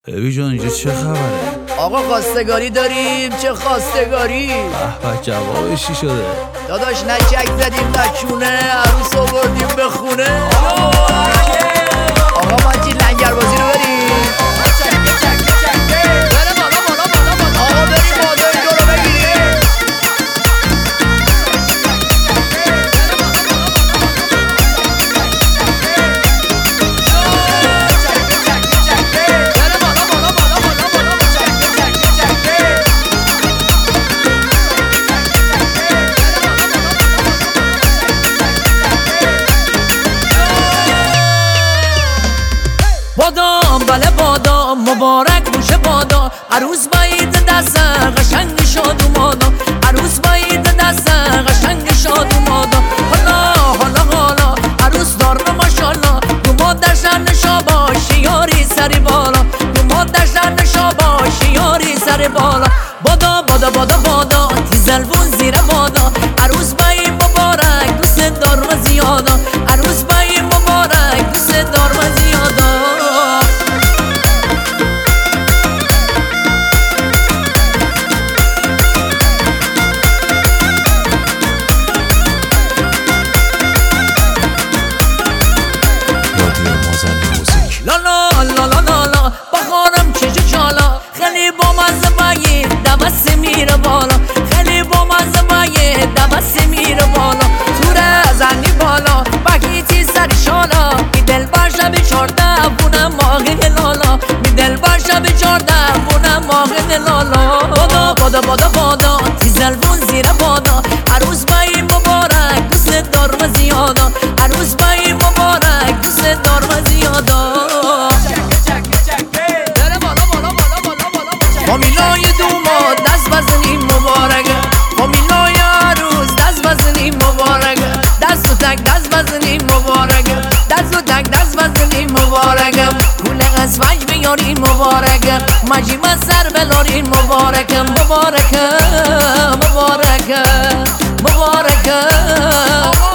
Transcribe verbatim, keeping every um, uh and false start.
ببی جان اینجا چه خبره؟ آقا خواستگاری داریم. چه خواستگاری؟ به به جوابش چی شده؟ داداش نه چک زدیم نه چونه، عروس آوردیم به خونه. آقا ما چی لنگر بازی رو بریم. بره بالا بالا بالا بالا. آقا بریم بازار دو رو بگیریم. بادام بله بادام مبارک باشه بادا، عروس باید دست قشنگ شاد و مادا، عروس باید دست قشنگ شاد و مادا. حالا حالا حالا عروس دار ماشاءالله، تو مادر شنشا باشی یاری سری بالا، تو مادر شنشا باشی یاری سری بالا. بادا بادا بادا بادا تیزلبون زیر بادا، عروس باید مبارک دوست دار و زیادا، عروس باید مبارک دوست دار و زیادا. لالا لالا لالا بخارم چجا چالا، خیلی با مزه باید دوست میره بالا، خیلی با مزه باید دوست میره بالا. توره زنی بالا بگیتی سری شالا، می دل باشه به چارده بونه ماغی لالا، می دل باشه به چارده بونه ماغی لالا. بادا بادا بادا بادا تیزلبون زیر بادا، عروس بایی مبارک دوست دار و زیادا، عروس بایی مبارک دوست دار و زیادا. فامیلای دوماد دست بزنیم مبارک، فامیلای عروس دست بزنیم مبارک، دست و تک دست بزنیم مبارک، دست و تک دست بزنیم مبارک. کوله از فج بیاریم مبارک، مجیم از سر بلاریم مبارک، مبارک مبارک مبارک.